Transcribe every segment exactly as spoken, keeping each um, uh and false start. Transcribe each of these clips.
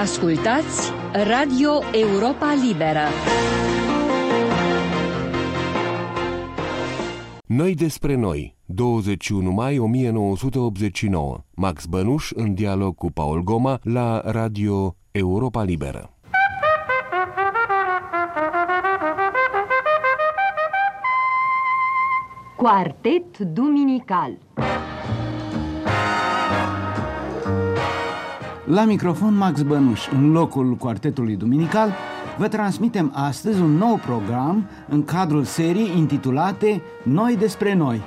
Ascultați Radio Europa Liberă. Noi despre noi, douăzeci și unu mai o mie nouă sute optzeci și nouă. Max Bănuș în dialog cu Paul Goma la Radio Europa Liberă. Quartet Duminical. La microfon Max Bănuș, în locul Quartetului Duminical, vă transmitem astăzi un nou program în cadrul serii intitulate Noi despre noi.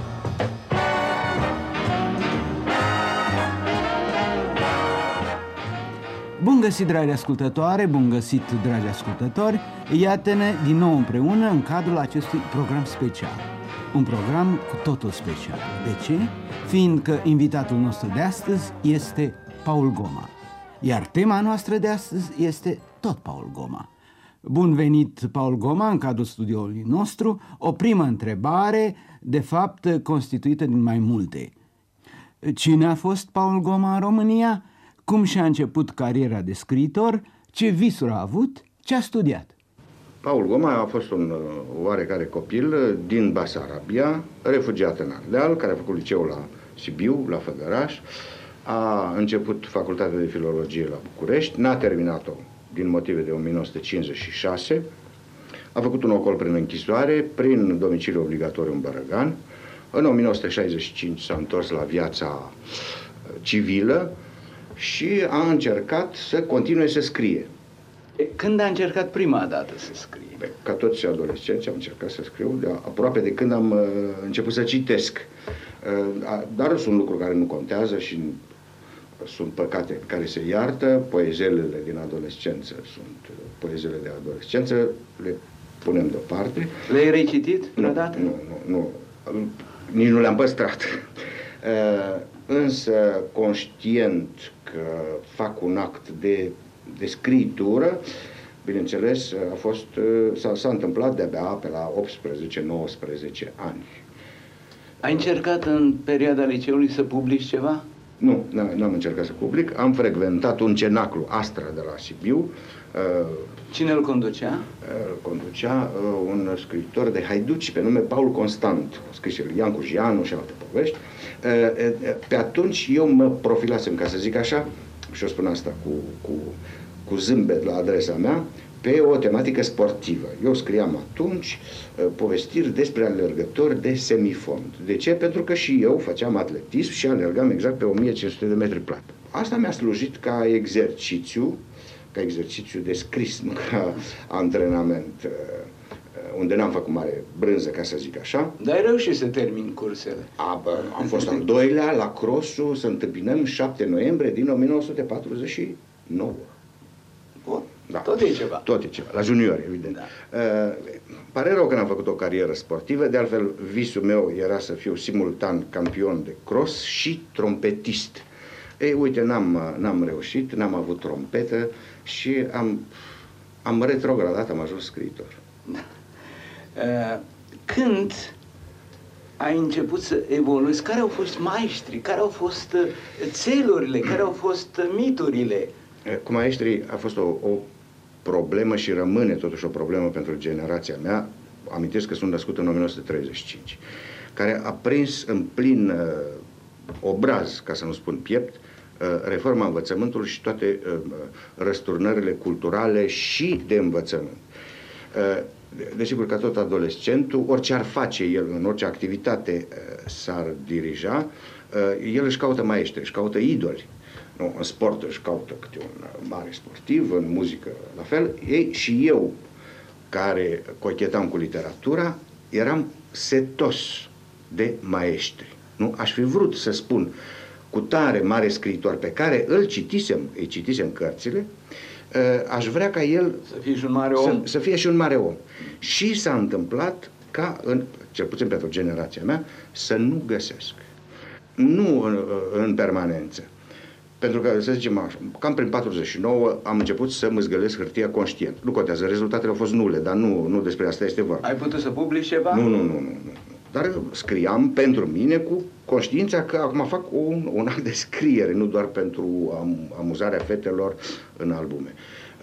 Bun găsit, dragi ascultătoare, bun găsit, dragi ascultători, iată-ne din nou împreună în cadrul acestui program special. Un program cu totul special. De ce? Fiindcă invitatul nostru de astăzi este Paul Goma, iar tema noastră de astăzi este tot Paul Goma. Bun venit, Paul Goma, în cadrul studioului nostru. O primă întrebare, de fapt, constituită din mai multe. Cine a fost Paul Goma în România? Cum și-a început cariera de scriitor? Ce visuri a avut? Ce a studiat? Paul Goma a fost un oarecare copil din Basarabia, refugiat în Ardeal, care a făcut liceul la Sibiu, la Făgăraș. A început facultatea de filologie la București, n-a terminat-o din motive de o mie nouă sute cincizeci și șase, a făcut un ocol prin închisoare, prin domiciliu obligatoriu în Bărăgan. În o mie nouă sute șaizeci și cinci s-a întors la viața civilă și a încercat să continue să scrie. Când a încercat prima dată să scrie? Ca toți adolescenți am încercat să scriu, de aproape de când am uh, început să citesc. Uh, dar sunt lucruri care nu contează și sunt păcate care se iartă. Poezelele din adolescență sunt uh, poezele de adolescență, le punem deoparte. Le-ai recitit vreodată? Nu, nu, nu, nu. Nici nu le-am păstrat. Uh, însă, conștient că fac un act de de scriitură, bineînțeles, a fost, s-a, s-a întâmplat de-abia pe la optsprezece nouăsprezece ani. Ai încercat în perioada liceului să publici ceva? Nu, n-am încercat să public. Am frecventat un cenaclu, Astra, de la Sibiu. Cine îl conducea? Îl conducea un scriitor de haiduci pe nume Paul Constant, scris el Ian Cujianu și alte povești. Pe atunci eu mă profilasem, ca să zic așa, și o spun asta cu, cu, cu zâmbet la adresa mea, pe o tematică sportivă. Eu scriam atunci uh, povestiri despre alergători de semifond. De ce? Pentru că și eu făceam atletism și alergam exact pe o mie cinci sute de metri plat. Asta mi-a slujit ca exercițiu, ca exercițiu de scris, nu ca antrenament, uh, unde n-am făcut mare brânză, ca să zic așa. Dar ai reușit să termin cursele. A, bă, am fost al doilea la crossul, să întâmpinăm șapte noiembrie din o mie nouă sute patruzeci și nouă. Bun, da. Tot e ceva. Tot e ceva, la juniori, evident. Da. Uh, pare rău că n-am făcut o carieră sportivă, de altfel visul meu era să fiu simultan campion de cross și trompetist. Ei, uite, n-am, n-am reușit, n-am avut trompetă și am, am retrogradat, am ajuns scriitor. Da. Când ai început să evoluezi, care au fost maestrii, care au fost țelurile, care au fost miturile? Cu maestrii a fost o, o problemă și rămâne totuși o problemă pentru generația mea. Amintesc că sunt născut în o mie nouă sute treizeci și cinci, care a prins în plin uh, obraz, ca să nu spun piept, uh, reforma învățământului și toate uh, răsturnările culturale și de învățământ. Uh, Desigur că tot adolescentul, orice ar face el, în orice activitate s-ar dirija, el își caută maestri, își caută idoli. Nu, în sport își caută câte un mare sportiv, în muzică la fel. Ei și eu, care cochetam cu literatura, eram setos de maestri. Nu? Aș fi vrut să spun cu tare mare scriitor pe care îl citisem, îi citisem cărțile, aș vrea ca el să fie și un mare om. Să, să fie și un mare om. Și s-a întâmplat ca, în, cel puțin pentru generația mea, să nu găsesc. Nu în, în permanență. Pentru că, să zicem așa, cam prin patruzeci și nouă am început să mâzgălesc hârtia conștient. Nu contează, rezultatele au fost nule, dar nu, nu despre asta este vorba. Ai putut să publici ceva? Nu, nu, nu, nu. nu. Dar scriam pentru mine cu conștiința că acum fac un, un act de scriere, nu doar pentru am, amuzarea fetelor în albume.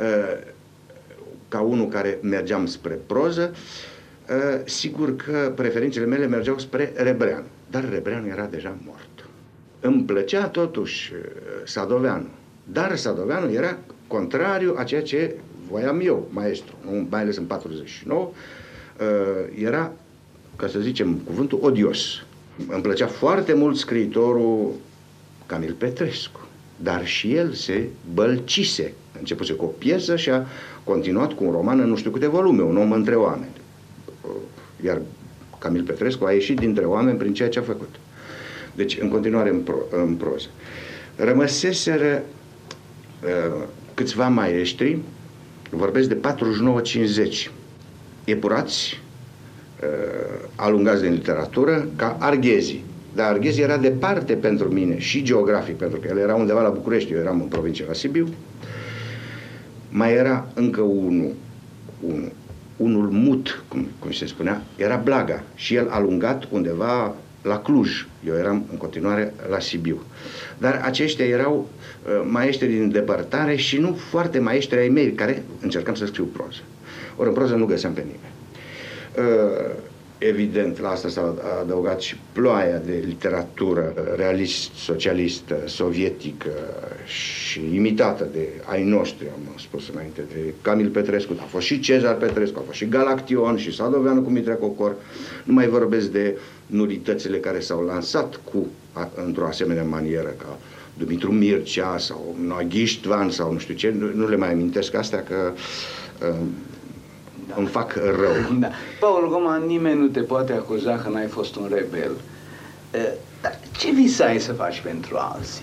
Ca unul care mergeam spre proză, sigur că preferințele mele mergeau spre Rebreanu, dar Rebreanu era deja mort. Îmi plăcea totuși Sadoveanu, dar Sadoveanu era contrariu a ceea ce voiam eu, maestru, mai ales în patruzeci și nouă, era, ca să zicem cuvântul, odios. Îmi plăcea foarte mult scriitorul Camil Petrescu, dar și el se bălcise. A începuse cu o piesă și a continuat cu un roman în nu știu câte volume, Un om între oameni. Iar Camil Petrescu a ieșit dintre oameni prin ceea ce a făcut. Deci, în continuare în, pro, în proză. Rămăseseră uh, câțiva maestri, vorbesc de patruzeci și nouă cincizeci, epurați, uh, alungați din literatură, ca Arghezi. Dar Arghezi era departe pentru mine, și geografic, pentru că el era undeva la București, eu eram în provincie la Sibiu. Mai era încă unul, unul, unul mut, cum, cum se spunea, era Blaga, și el alungat undeva la Cluj. Eu eram în continuare la Sibiu. Dar aceștia erau uh, maestri din depărtare și nu foarte maestri ai mei, care încercam să scriu proză. Ori în proză nu găseam pe nimeni. Uh, evident, la asta s-a adăugat și ploaia de literatură realist, socialistă, sovietică și imitată de ai noștri, am spus înainte, de Camil Petrescu. A fost și Cezar Petrescu, a fost și Galaction și Sadoveanu cu Mitrea Cocor. Nu mai vorbesc de nulitățile care s-au lansat cu într-o asemenea manieră, ca Dumitru Mircea sau Naghiștvan sau nu știu ce, nu, nu le mai amintesc astea că uh, da. îmi fac rău. Da. Paul Goma, nimeni nu te poate acuza că n-ai fost un rebel. Dar ce visai să faci pentru alții?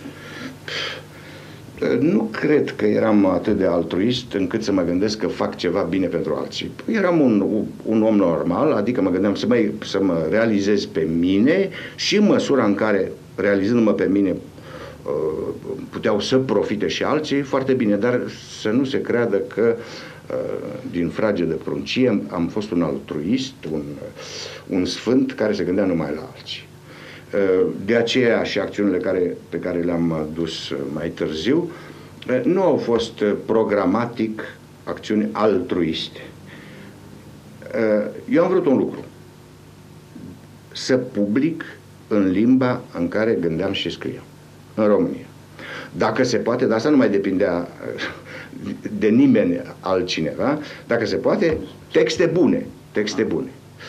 Nu cred că eram atât de altruist încât să mă gândesc că fac ceva bine pentru alții. Eram un, un om normal, adică mă gândeam să mă, să mă realizez pe mine și în măsura în care, realizându-mă pe mine, puteau să profite și alții, foarte bine, dar să nu se creadă că din frage de pruncie am fost un altruist, un, un sfânt care se gândea numai la alții. De aceea și acțiunile care, pe care le-am dus mai târziu nu au fost programatic acțiuni altruiste. Eu am vrut un lucru: să public în limba în care gândeam și scriam, în România. Dacă se poate, dar asta nu mai depindea de nimeni altcineva, dacă se poate, texte bune, texte bune.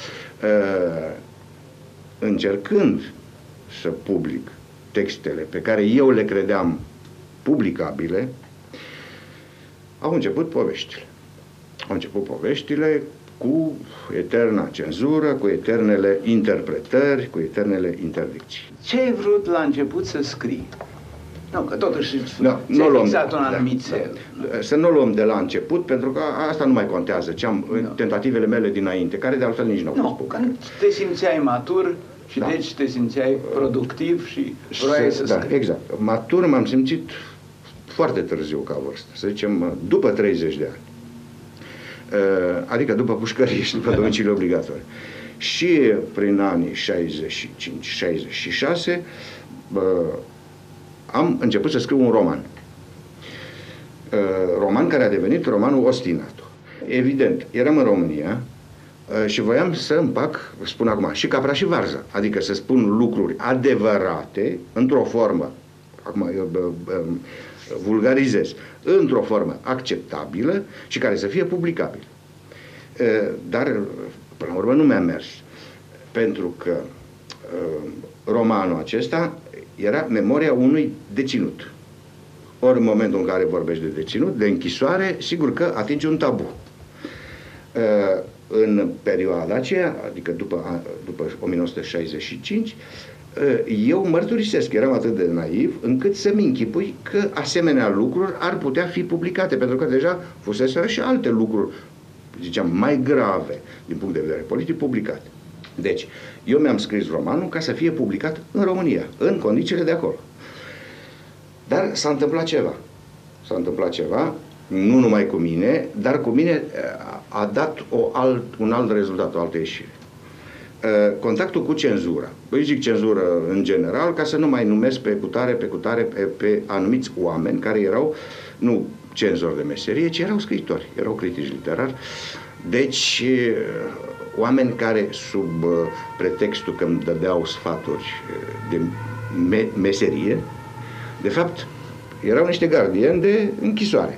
Încercând să public textele pe care eu le credeam publicabile, au început poveștile. Au început poveștile cu eterna cenzură, cu eternele interpretări, cu eternele interdicții. Ce ai vrut la început să scrii? Nu, că totuși no, ți-ai fixat un anumit da, cel. Da, să nu luăm de la început, pentru că asta nu mai contează, ce am, no. tentativele mele dinainte, care de altfel nici nu au no, fost publicate. Te simțeai matur și da. deci te simțeai productiv și vroiai să, să da, scrii. exact. Matur m-am simțit foarte târziu ca vârstă, să zicem după treizeci de ani. Adică după pușcărie și după domicilii obligatorii. Și prin anii șaizeci și cinci șaizeci și șase am început să scriu un roman. Roman care a devenit romanul Ostinatul. Evident, eram în România și voiam să împac, spun acum, și capra și varză, adică să spun lucruri adevărate, într-o formă, acum eu vulgarizez, într-o formă acceptabilă și care să fie publicabilă. Dar, până la urmă, nu mi-a mers, pentru că romanul acesta era memoria unui deținut. Ori în momentul în care vorbești de deținut, de închisoare, sigur că atingi un tabu. În perioada aceea, adică după, după o mie nouă sute șaizeci și cinci, eu mărturisesc, eram atât de naiv încât să-mi închipui că asemenea lucruri ar putea fi publicate, pentru că deja fusese și alte lucruri, ziceam, mai grave din punct de vedere politic, publicate. Deci, eu mi-am scris romanul ca să fie publicat în România, în condițiile de acolo. Dar s-a întâmplat ceva. S-a întâmplat ceva, nu numai cu mine, dar cu mine a dat o alt, un alt rezultat, o altă ieșire. contactul cu cenzura. Eu zic cenzură în general ca să nu mai numesc pe cutare, pe cutare, pe, pe anumiți oameni care erau nu cenzori de meserie, ci erau scriitori, erau critici literari. Deci oameni care sub pretextul că îmi dădeau sfaturi de me meserie, de fapt erau niște gardieni de închisoare.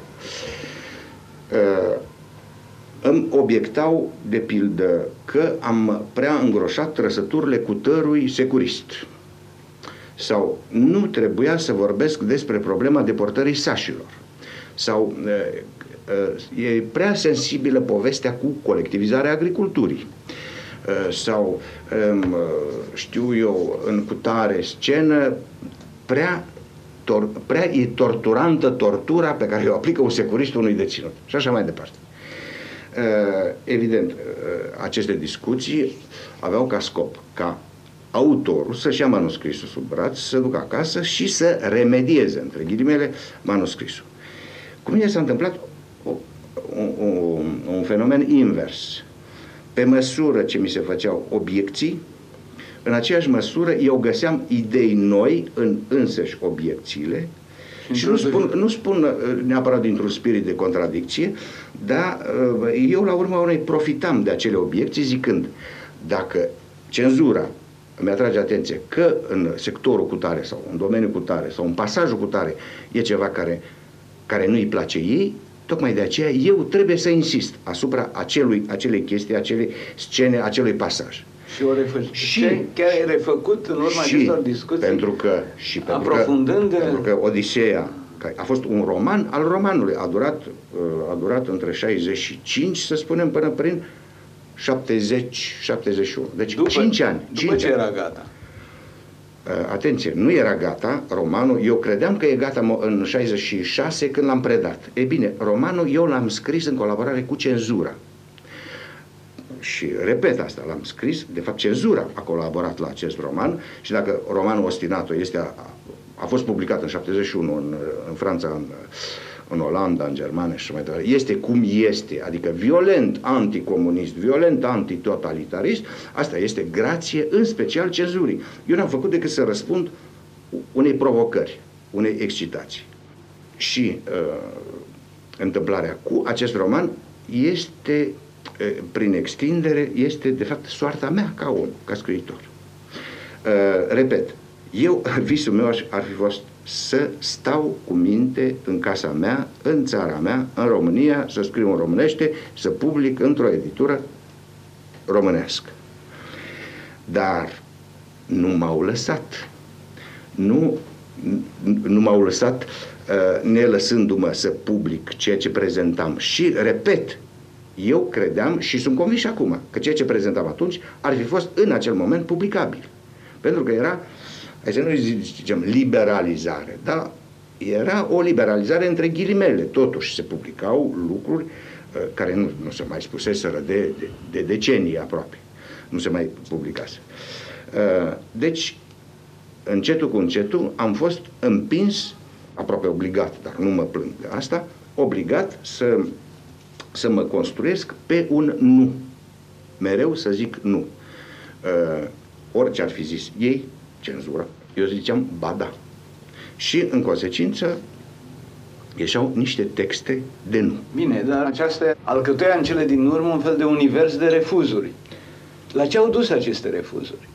Îmi obiectau, de pildă, că am prea îngroșat trăsăturile cutărui securist. Sau nu trebuia să vorbesc despre problema deportării sașilor. Sau e prea sensibilă povestea cu colectivizarea agriculturii. Sau, știu eu, în cutare scenă, prea, tor prea e torturantă tortura pe care o aplică un securist unui deținut. Și așa mai departe. Evident, aceste discuții aveau ca scop ca autorul să-și ia manuscrisul sub braț, să ducă acasă și să remedieze, între ghilimele, manuscrisul. Cu mine s-a întâmplat o, o, o, un fenomen invers. Pe măsură ce mi se făceau obiecții, în aceeași măsură eu găseam idei noi în însăși obiecțiile. Și nu spun, nu spun neapărat dintr-un spirit de contradicție, dar eu la urma urmei profitam de acele obiecții zicând, dacă cenzura îmi atrage atenție că în sectorul cutare sau în domeniul cutare sau în pasajul cutare e ceva care, care nu-i place ei, tocmai de aceea eu trebuie să insist asupra acelui, acelei chestii, acelei scene, acelui pasaj. Și o refăcut. Și chiar ai refăcut în urma și acestor discuții? Pentru că, și pentru aprofundând... că, pentru că Odiseea a fost un roman al romanului, a durat, a durat între șaizeci și cinci, să spunem, până prin șaptezeci șaptezeci și unu. Deci după, cinci ani. După cinci ce ani. era gata? Atenție, nu era gata romanul, eu credeam că e gata în șaizeci și șase când l-am predat. E bine, romanul eu l-am scris în colaborare cu cenzura. Și repet asta, l-am scris, de fapt cenzura a colaborat la acest roman și dacă romanul Ostinato este, a, a fost publicat în șaptezeci și unu în, în Franța, în, în Olanda, în Germania și mai departe, este cum este, adică violent anticomunist, violent antitotalitarist, asta este grație în special cenzurii. Eu n-am făcut decât să răspund unei provocări, unei excitații. Și uh, întâmplarea cu acest roman este, prin extindere, este de fapt soarta mea ca om, ca scriitor. Uh, repet, eu, visul meu ar fi fost să stau cu minte în casa mea, în țara mea, în România, să scriu în românește, să public într-o editură românească. Dar nu m-au lăsat. Nu, nu m-au lăsat uh, nelăsându-mă să public ceea ce prezentam. Și, repet, eu credeam și sunt convins și acum că ceea ce prezentam atunci ar fi fost în acel moment publicabil. Pentru că era, hai să nu zicem liberalizare, dar era o liberalizare între ghilimele. Totuși se publicau lucruri uh, care nu, nu se mai spuseseră de, de, de decenii aproape. Nu se mai publicase. Uh, deci, încetul cu încetul am fost împins, aproape obligat, dar nu mă plâng de asta, obligat să, să mă construiesc pe un nu. Mereu să zic nu. Uh, orice ar fi zis ei, cenzura, eu ziceam ba da. Și în consecință ieșeau niște texte de nu. Bine, dar aceasta alcătuia în cele din urmă un fel de univers de refuzuri. La ce au dus aceste refuzuri?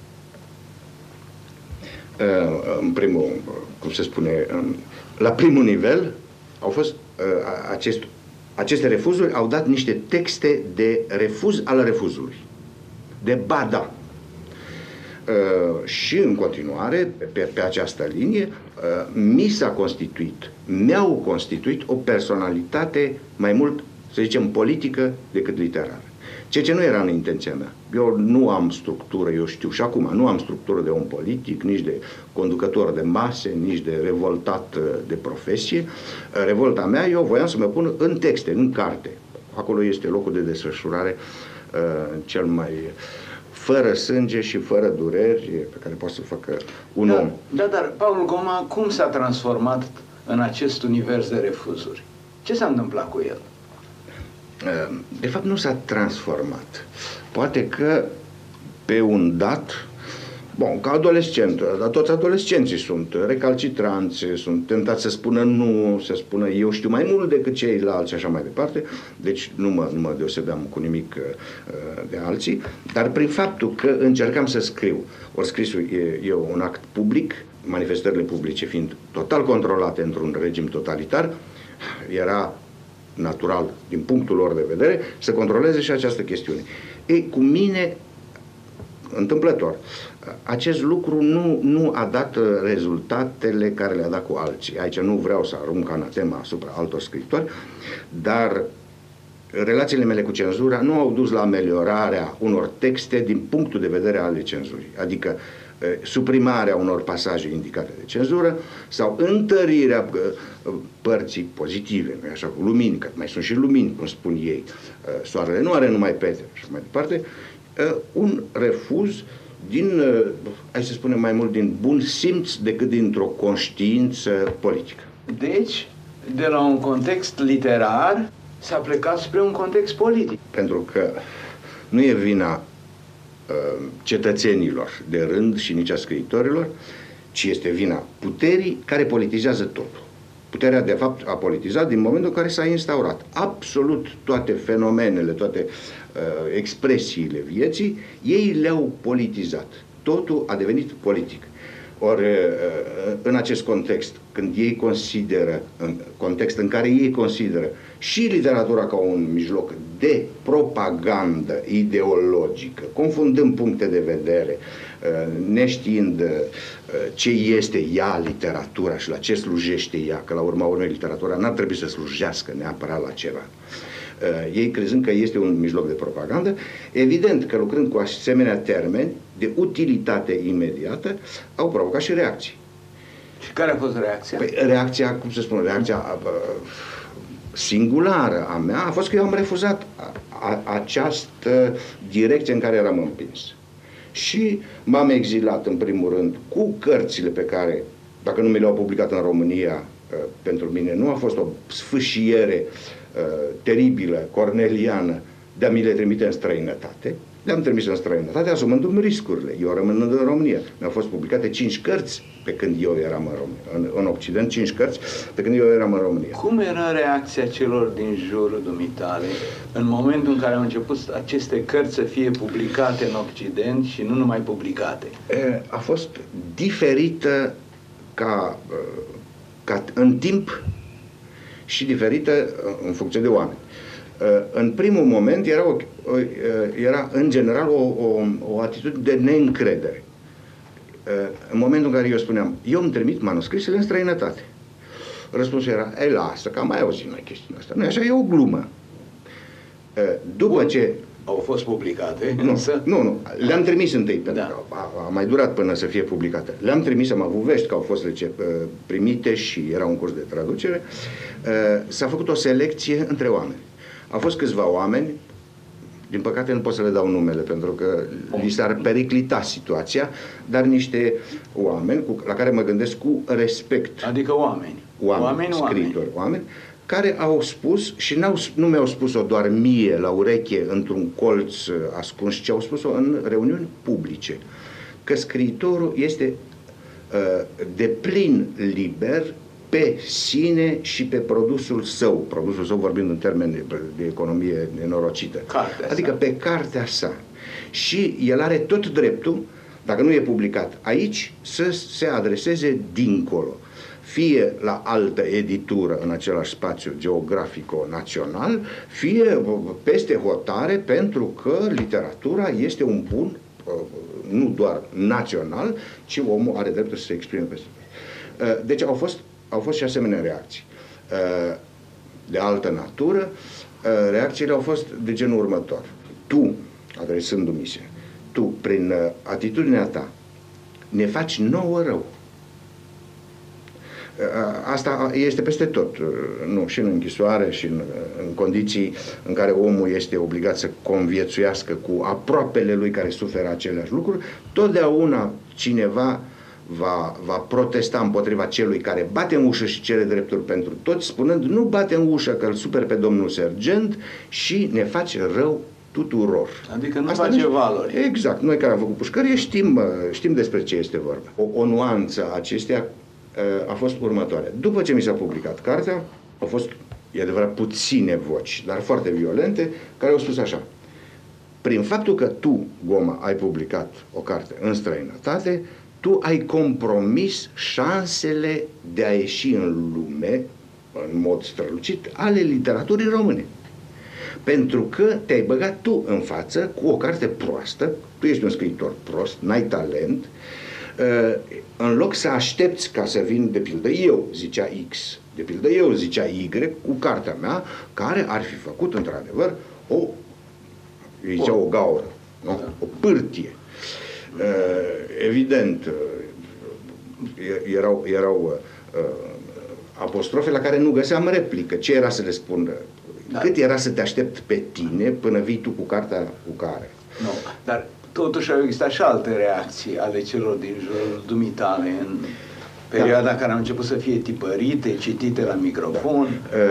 În primul, cum se spune, la primul nivel au fost acest, aceste refuzuri au dat niște texte de refuz al refuzului, de ba da. Și în continuare, pe, pe această linie, mi s-a constituit, mi-au constituit o personalitate mai mult, să zicem, politică decât literară. Ceea ce nu era în intenția mea. Eu nu am structură, eu știu și acum, nu am structură de om politic, nici de conducător de mase, nici de revoltat de profesie. Revolta mea, eu voiam să mă pun în texte, în carte. Acolo este locul de desfășurare uh, cel mai fără sânge și fără dureri pe care poate să facă un da, om. Da, dar Paul Goma cum s-a transformat în acest univers de refuzuri? Ce s-a întâmplat cu el? De fapt nu s-a transformat. Poate că pe un dat, bun, ca adolescent, dar toți adolescenții sunt recalcitranți, sunt tentați să spună nu, să spună eu știu mai mult decât ceilalți și așa mai departe, deci nu mă, nu mă deosebeam cu nimic uh, de alții, dar prin faptul că încercam să scriu, ori scrisul e, e un act public, manifestările publice fiind total controlate într-un regim totalitar, era natural, din punctul lor de vedere, să controleze și această chestiune. Ei, cu mine, întâmplător, acest lucru nu, nu a dat rezultatele care le-a dat cu alții. Aici nu vreau să arunc anatema asupra altor scriitori, dar relațiile mele cu cenzura nu au dus la ameliorarea unor texte din punctul de vedere al cenzurii. Adică suprimarea unor pasaje indicate de cenzură sau întărirea părții pozitive, nu așa, cu lumini, că mai sunt și lumini, cum spun ei. Soarele nu are numai pete și mai departe. Un refuz din, hai să spunem mai mult, din bun simț decât dintr-o conștiință politică. Deci, de la un context literar s-a plecat spre un context politic. Pentru că nu e vina cetățenilor de rând și nici a scriitorilor, ci este vina puterii care politizează totul. Puterea, de fapt, a politizat din momentul în care s-a instaurat. Absolut toate fenomenele, toate uh, expresiile vieții, ei le-au politizat. Totul a devenit politic. Ori, uh, în acest context, când ei consideră, în context în care ei consideră și literatura ca un mijloc de propagandă ideologică, confundând puncte de vedere, neștiind ce este ea, literatura, și la ce slujește ea, că la urma urmei literatura n-ar trebui să slujească neapărat la ceva. Ei crezând că este un mijloc de propagandă, evident că lucrând cu asemenea termeni de utilitate imediată, au provocat și reacții. Și care a fost reacția? Păi, reacția, cum să spun, reacția singulară a mea a fost că eu am refuzat a, a, această direcție în care eram împins. Și m-am exilat în primul rând cu cărțile pe care, dacă nu mi le-au publicat în România, pentru mine nu a fost o sfâșiere teribilă, corneliană, de a mi le trimite în străinătate. Le-am trimis în străinătate, asumându-mi riscurile. Eu rămânând în România. Mi-au fost publicate cinci cărți pe când eu eram în România. În, în Occident, cinci cărți pe când eu eram în România. Cum era reacția celor din jurul dumitale în momentul în care au început aceste cărți să fie publicate în Occident și nu numai publicate? A fost diferită ca, ca în timp și diferită în funcție de oameni. În primul moment era, o, era în general o, o, o atitudine de neîncredere. În momentul în care eu spuneam, eu îmi trimit manuscrisele în străinătate. Răspunsul era, ei, lasă, că am mai auzit noi chestiunea asta. Nu, așa e o glumă. După Bun. ce... Au fost publicate, nu, însă... Nu, nu, le-am trimis întâi, pentru da. că a, a mai durat până să fie publicate. Le-am trimis, am avut vești că au fost primite și era un curs de traducere. S-a făcut o selecție între oameni. Au fost câțiva oameni, din păcate nu pot să le dau numele pentru că li s-ar periclita situația, dar niște oameni cu, la care mă gândesc cu respect. Adică oameni. Oameni, oameni scriitori, oameni. oameni, care au spus, și n-au, nu mi-au spus-o doar mie la ureche într-un colț ascuns, ci au spus-o în reuniuni publice, că scriitorul este uh, de plin liber pe sine și pe produsul său, produsul său vorbind în termeni de, de economie nenorocită, cartea adică sa. pe cartea sa. Și el are tot dreptul, dacă nu e publicat aici, să se adreseze dincolo, fie la altă editură în același spațiu geografico-național, fie peste hotare, pentru că literatura este un bun nu doar național, ci omul are dreptul să se exprime peste tot. Deci au fost Au fost și asemenea reacții. De altă natură, reacțiile au fost de genul următor. Tu, adresându-mi se, tu, prin atitudinea ta, ne faci nouă rău. Asta este peste tot, nu, și în închisoare și în, în condiții în care omul este obligat să conviețuiască cu aproapele lui care suferă aceleași lucruri, totdeauna cineva Va, va protesta împotriva celui care bate în ușă și cere drepturi pentru toți, spunând, nu bate în ușă că îl super pe domnul sergent și ne face rău tuturor. Adică nu Asta face nu, valori. Exact. Noi care am făcut pușcărie știm, știm despre ce este vorba. O, o nuanță a acestea a fost următoarea. După ce mi s-a publicat cartea, au fost, e adevărat, puține voci, dar foarte violente, care au spus așa: prin faptul că tu, Goma, ai publicat o carte în străinătate, tu ai compromis șansele de a ieși în lume, în mod strălucit, ale literaturii române. Pentru că te-ai băgat tu în față cu o carte proastă, tu ești un scriitor prost, n-ai talent, în loc să aștepți ca să vin, de pildă, eu, zicea X, de pildă, eu, zicea Y, cu cartea mea, care ar fi făcut, într-adevăr, o, îi zicea o gaură, nu? O pârtie. Evident, erau, erau apostrofe la care nu găseam replică. Ce era să le spun? Da. Cât era să te aștept pe tine până vii tu cu cartea cu care? Nu, dar totuși au existat și alte reacții ale celor din jurul dumitale în perioada da. care au început să fie tipărite, citite la microfon.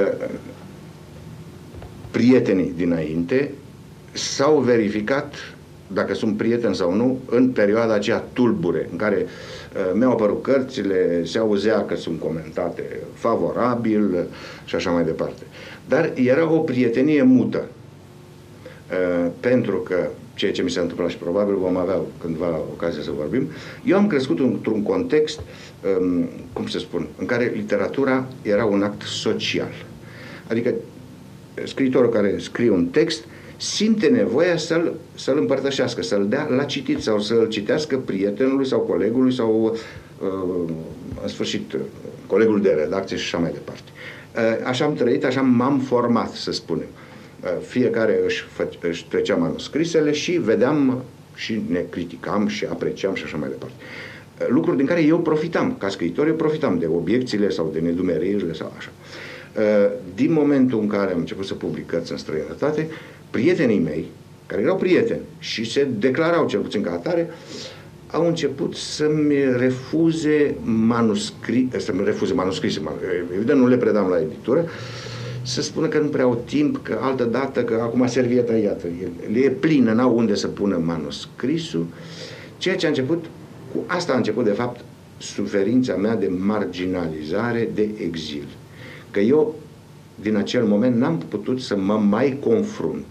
Prietenii dinainte s-au verificat dacă sunt prieteni sau nu în perioada aceea tulbure în care uh, mi-au apărut cărțile, se auzea că sunt comentate favorabil uh, și așa mai departe. Dar era o prietenie mută, uh, pentru că ceea ce mi s-a întâmplat și probabil vom avea cândva ocazia să vorbim, eu am crescut într-un context, um, cum să spun, în care literatura era un act social. Adică scriitorul care scrie un text simte nevoia să-l, să-l împărtășească, să-l dea la citit sau să-l citească prietenului sau colegului sau, uh, în sfârșit, colegul de redacție și așa mai departe. Uh, așa am trăit, așa m-am format, să spunem. Uh, fiecare își, fă, își trecea manuscrisele și vedeam și ne criticam și apreciam și așa mai departe. Uh, lucruri din care eu profitam, ca scriitor eu profitam de obiecțiile sau de nedumeririle sau așa. Uh, din momentul în care am început să public cărți în străinătate, prietenii mei, care erau prieteni și se declarau cel puțin ca atare, au început să-mi refuze manuscrise, să-mi refuze manuscrise, evident nu le predam la editură, să spună că nu prea au timp, că altă dată, că acum servieta, iată, le e plină, n-au unde să pună manuscrisul, ceea ce a început, cu asta a început de fapt suferința mea de marginalizare, de exil. Că eu din acel moment n-am putut să mă mai confrunt.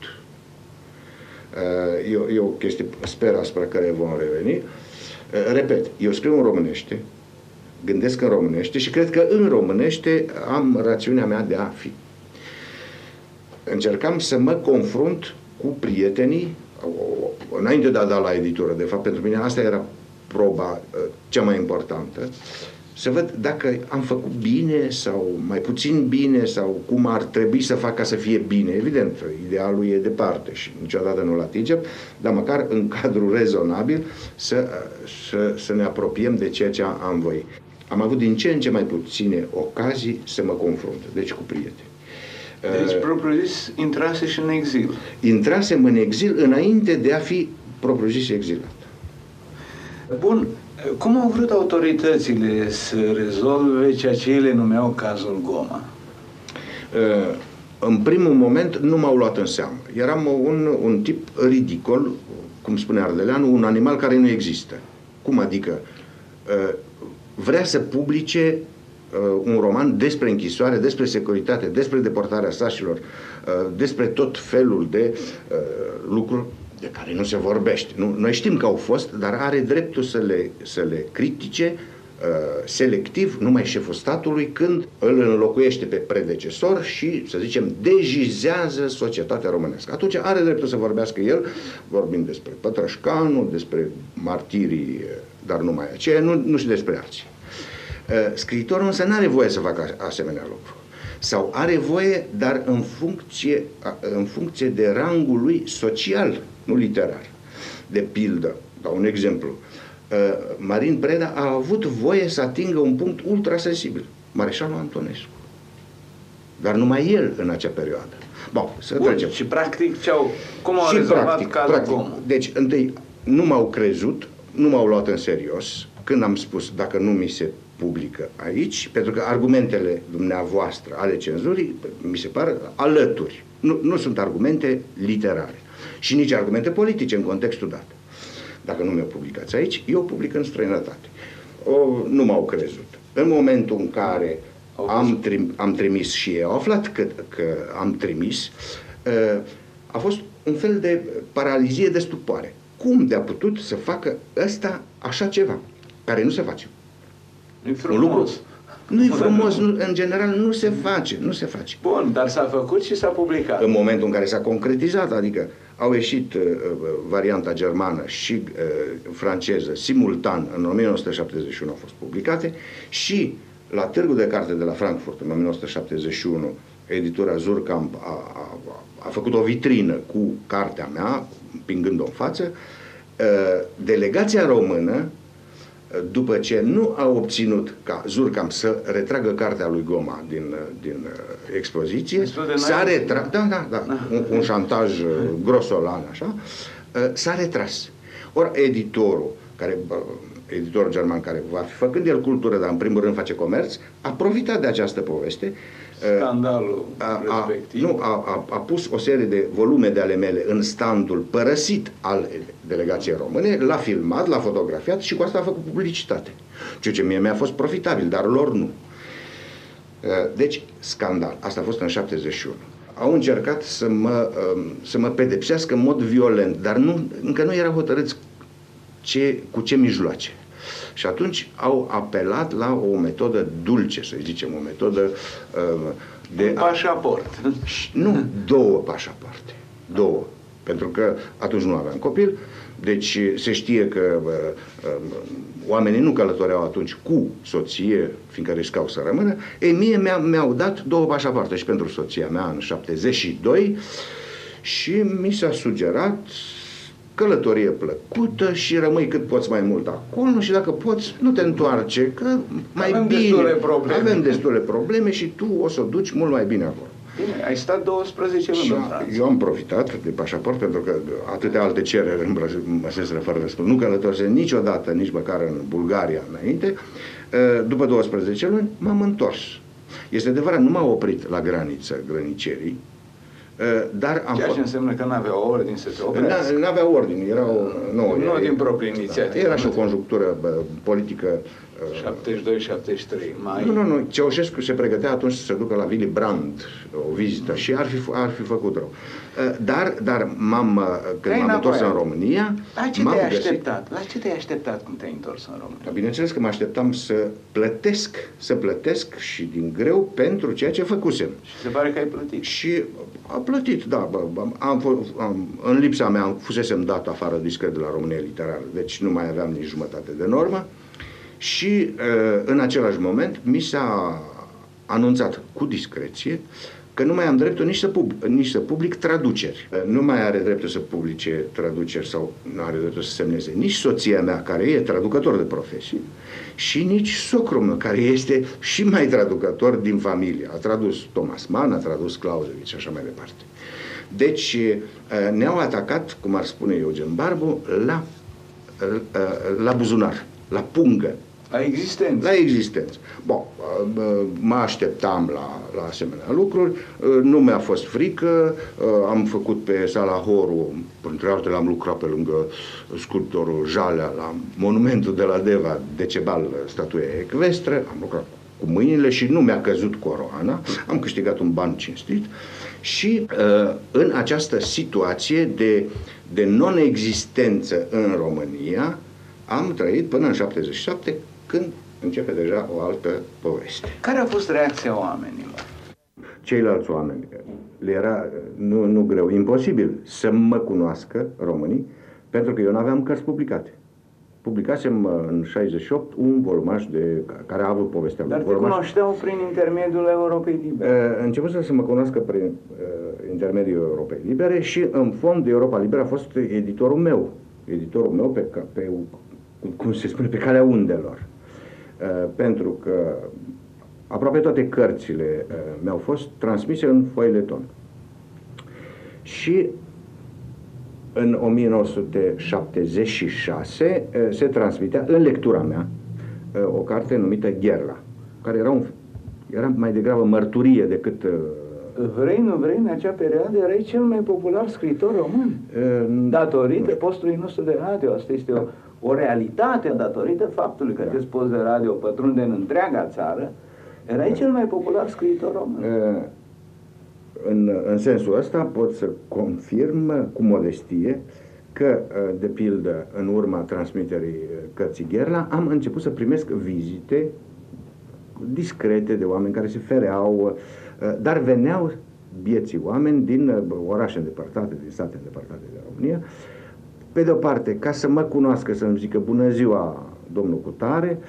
E, e o chestie, sper, asupra care vom reveni. Repet, eu scriu în românește, gândesc în românește și cred că în românește am rațiunea mea de a fi. Încercam să mă confrunt cu prietenii, înainte de a da la editură, de fapt pentru mine asta era proba cea mai importantă, să văd dacă am făcut bine sau mai puțin bine sau cum ar trebui să fac ca să fie bine. Evident, idealul e departe și niciodată nu-l atingem, dar măcar în cadrul rezonabil să, să, să ne apropiem de ceea ce am voit. Am avut din ce în ce mai puține ocazii să mă confrunt, deci cu prieteni. Deci, propriu-zis, intrase și în exil. Intrasem în exil înainte de a fi propriu-zis exilat. Bun. Cum au vrut autoritățile să rezolve ceea ce ele numeau cazul Goma? În primul moment nu m-au luat în seamă. Eram un, un tip ridicol, cum spune Ardeleanu, un animal care nu există. Cum adică? Vrea să publice un roman despre închisoare, despre securitate, despre deportarea sașilor, despre tot felul de lucruri de care nu se vorbește. Nu? Noi știm că au fost, dar are dreptul să le, să le critique uh, selectiv numai șeful statului când îl înlocuiește pe predecesor și, să zicem, dejizează societatea românească. Atunci are dreptul să vorbească el, vorbind despre Pătrășcanu, despre martirii, dar numai aceia, nu, nu și despre alții. Uh, scriitorul însă nu are voie să facă asemenea lucruri. Sau are voie, dar în funcție, în funcție de rangul lui social, nu literar. De pildă, dau un exemplu, Marin Preda a avut voie să atingă un punct ultrasensibil, Mareșalul Antonescu. Dar numai el în acea perioadă. Bun, să Bun, trecem. și practic, ce-au, cum au și rezolvat practic, cazul practic, Goma? Deci, întâi, nu m-au crezut, nu m-au luat în serios când am spus dacă nu mi se publică aici, pentru că argumentele dumneavoastră ale cenzurii mi se par alături. Nu, nu sunt argumente literare. Și nici argumente politice în contextul dat. Dacă nu mi-o publicați aici, eu public în străinătate. O, nu m-au crezut. În momentul în care am, trim, am trimis și ei au aflat că, că am trimis, a fost un fel de paralizie de stupoare. Cum de-a putut să facă ăsta așa ceva, care nu se face? Nu-i frumos. Nu e frumos, nu, în general nu se face, nu se face. Bun, dar s-a făcut și s-a publicat. În momentul în care s-a concretizat, adică au ieșit uh, varianta germană și uh, franceză simultan în o mie nouă sute șaptezeci și unu au fost publicate și la Târgul de Carte de la Frankfurt în o mie nouă sute șaptezeci și unu editura Suhrkamp a, a, a făcut o vitrină cu cartea mea, împingând-o în față. Uh, delegația română, după ce nu a obținut ca Suhrkamp să retragă cartea lui Goma din, din expoziție, s-a retras, da, da, da, un, un șantaj grosolan, așa, s-a retras. Ori editorul, care, editorul german, care va fi făcând el cultură, dar în primul rând face comerț, a profitat de această poveste. Scandalul a, respectiv. A, nu, a, a, a pus o serie de volume de ale mele în standul părăsit al delegației române, l-a filmat, l-a fotografiat și cu asta a făcut publicitate. Ceea ce mie mi-a fost profitabil, dar lor nu. Deci, scandal. Asta a fost în șaptezeci și unu. Au încercat să mă, să mă pedepsească în mod violent, dar nu, încă nu erau hotărâți ce, cu ce mijloace. Și atunci au apelat la o metodă dulce, să zicem, o metodă uh, de... Un pașaport. A... Nu, două pașapoarte. Două. Pentru că atunci nu aveam copil, deci se știe că uh, uh, oamenii nu călătoreau atunci cu soție, fiindcă riscau să rămână. Ei, mie mi-a, mi-au dat două pașapoarte și pentru soția mea în șaptezeci și doi și mi s-a sugerat călătorie plăcută și rămâi cât poți mai mult acolo și dacă poți, nu te întoarce, că mai avem bine, destule probleme. avem destule probleme și tu o să o duci mult mai bine acolo. Bine, ai stat douăsprezece luni în Franța. Eu am profitat de pașaport pentru că atâtea alte cereri îmi rămăseseră fără răspuns. Nu călătorisem niciodată, nici măcar în Bulgaria înainte. După douăsprezece luni m-am întors. Este adevărat, nu m-au oprit la graniță grănicerii, dar am ceea ce înseamnă că nu avea ordine să te oprească. Nu avea ordine, era o... Nu, nu din proprie inițiativă. Era și o conjunctură politică... șaptezeci și doi șaptezeci și trei, mai... Nu, nu, nu. Ceaușescu se pregătea atunci să se ducă la Willy Brandt, o vizită, și ar fi, ar fi făcut rău. Dar, dar m-am, când m-am întors în România... La ce te-ai așteptat? La ce te-ai așteptat când te-ai întors în România? Bineînțeles că mă așteptam să plătesc, să plătesc și din greu pentru ceea ce făcusem. Și se pare că ai plătit. Și a plătit, da. Bă, am, am, în lipsa mea fusesem dat afară discret de la România Literară, deci nu mai aveam nici jumătate de normă. Și în același moment mi s-a anunțat cu discreție că nu mai am dreptul nici să, pub, nici să public traduceri. Nu mai are dreptul să publice traduceri sau nu are dreptul să semneze nici soția mea, care e traducător de profesie, și nici socrul meu, care este și mai traducător din familie. A tradus Thomas Mann, a tradus Clausewitz și așa mai departe. Deci ne-au atacat, cum ar spune Eugen Barbu, la, la buzunar, la pungă. La existență. La existență. Bun, mă așteptam la, la asemenea lucruri, nu mi-a fost frică, am făcut pe Sala Horu, printre altele am lucrat pe lângă sculptorul Jalea la monumentul de la Deva, Decebal, statuia ecvestră, am lucrat cu mâinile și nu mi-a căzut coroana, am câștigat un ban cinstit și în această situație de, de non-existență în România am trăit până în șaptezeci și șapte, când începe deja o altă poveste. Care a fost reacția oamenilor? Ceilalți oameni, le era nu, nu greu, imposibil să mă cunoască românii, pentru că eu nu aveam cărți publicate. Publicasem în șaizeci și opt un volumaj de, care a avut povestea. Dar te volumaj. cunoșteau prin intermediul Europei Libere. Început să mă cunoască prin uh, intermediul Europei Libere și în fond Europa Liberă a fost editorul meu. Editorul meu pe, pe cum se spune, pe calea undelor. Uh, pentru că aproape toate cărțile uh, mi-au fost transmise în foileton. Și în o mie nouă sute șaptezeci și șase uh, se transmitea în lectura mea uh, o carte numită Gherla, care era, un, era mai degrabă mărturie decât uh, vrei, nu vrei, în acea perioadă erai cel mai popular scriitor român. Uh, datorită postului nostru de radio. Asta este o, o realitate datorită faptului că da. acest post de radio pătrunde în întreaga țară. Erai cel mai popular scriitor român. Uh, în, în sensul ăsta pot să confirm cu modestie că, de pildă, în urma transmiterii cărții Gherla, am început să primesc vizite discrete de oameni care se fereau, dar veneau bieții oameni din orașe îndepărtate, din sate îndepărtate de România, pe de o parte, ca să mă cunoască, să-mi zică bună ziua, domnul Cutare,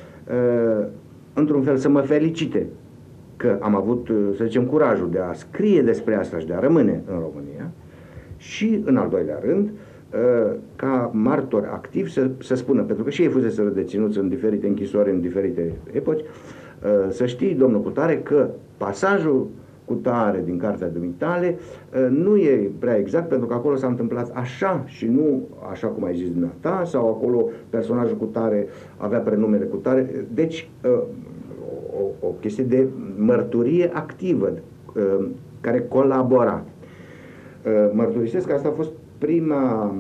într-un fel să mă felicite că am avut, să zicem, curajul de a scrie despre asta și de a rămâne în România și, în al doilea rând, ca martori activi să, să spună, pentru că și ei fuseseră deținuți în diferite închisori, în diferite epoci, să știi, domnul Cutare, că pasajul Cutare din cartea dumitale nu e prea exact, pentru că acolo s-a întâmplat așa și nu așa cum ai zis dumneata, sau acolo personajul Cutare avea prenumele Cutare. Deci, o, o chestie de mărturie activă care colabora. Mărturisesc că asta a fost prima,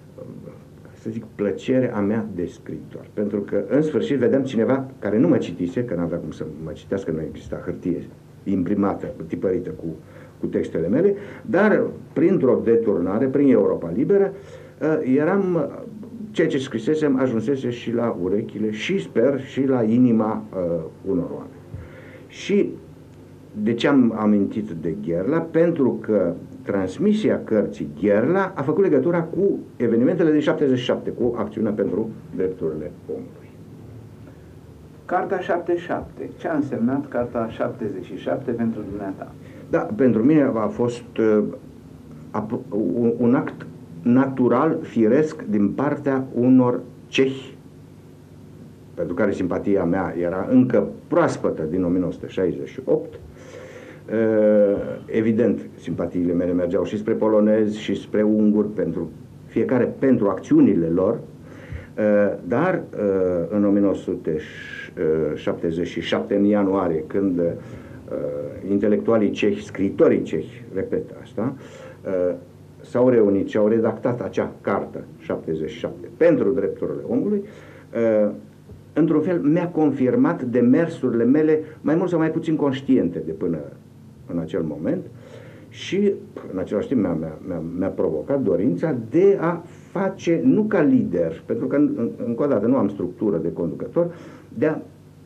să zic, plăcere a mea de scriitor. Pentru că, în sfârșit, vedeam cineva care nu mă citise, că n-avea cum să mă citească, nu exista hârtie imprimată, tipărită cu, cu textele mele, dar, printr-o deturnare, prin Europa Liberă, eram, ceea ce scrisesem ajunsese și la urechile și, sper, și la inima uh, unor oameni. Și de ce am amintit de Gherla? Pentru că transmisia cărții Gherla a făcut legătura cu evenimentele din șaptezeci și șapte, cu acțiunea pentru drepturile omului. Carta șaptezeci și șapte. Ce a însemnat Carta șaptezeci și șapte pentru dumneata? Da, pentru mine a fost uh, un, un act natural, firesc, din partea unor cehi, pentru care simpatia mea era încă proaspătă din o mie nouă sute șaizeci și opt. Evident, simpatiile mele mergeau și spre polonezi și spre unguri, pentru fiecare pentru acțiunile lor, dar în o mie nouă sute șaptezeci și șapte, în ianuarie, când intelectualii cehi, scriitorii cehi, repet asta, s-au reunit și au redactat acea cartă șaptezeci și șapte pentru drepturile omului, într-un fel mi-a confirmat demersurile mele, mai mult sau mai puțin conștiente de până în acel moment, și în același timp mi-a, mi-a, mi-a provocat dorința de a face, nu ca lider, pentru că încă o dată nu am structură de conducător, de a,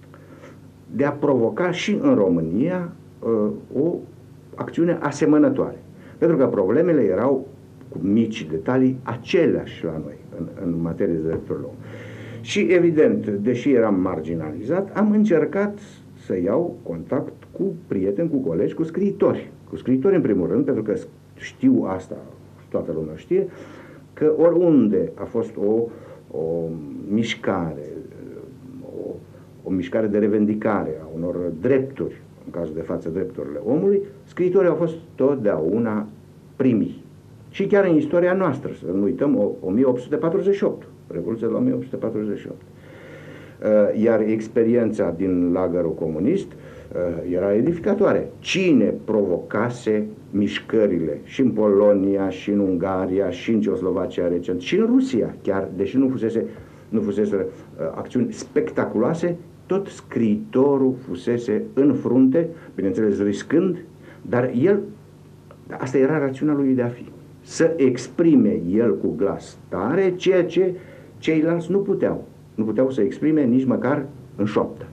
de a provoca și în România uh, o acțiune asemănătoare. Pentru că problemele erau, cu mici detalii, aceleași la noi în, în materie de drepturile omului. Și evident, deși eram marginalizat, am încercat să iau contact cu prieteni, cu colegi, cu scriitori. Cu scriitori în primul rând, pentru că știu asta, toată lumea știe, că oriunde a fost o, o mișcare, o, o mișcare de revendicare a unor drepturi, în cazul de față drepturile omului, scriitorii au fost totdeauna primii. Și chiar în istoria noastră, să nu uităm, o mie opt sute patruzeci și opt, Revoluția de la o mie opt sute patruzeci și opt. Iar experiența din lagărul comunist era edificatoare. Cine provocase mișcările și în Polonia, și în Ungaria, și în Ceoslovacia recent, și în Rusia, chiar, deși nu fusese, nu fusese acțiuni spectaculoase, tot scriitorul fusese în frunte, bineînțeles riscând, dar el, asta era rațiunea lui de a fi, să exprime el cu glas tare ceea ce ceilalți nu puteau. Nu puteau să exprime nici măcar în șoaptă.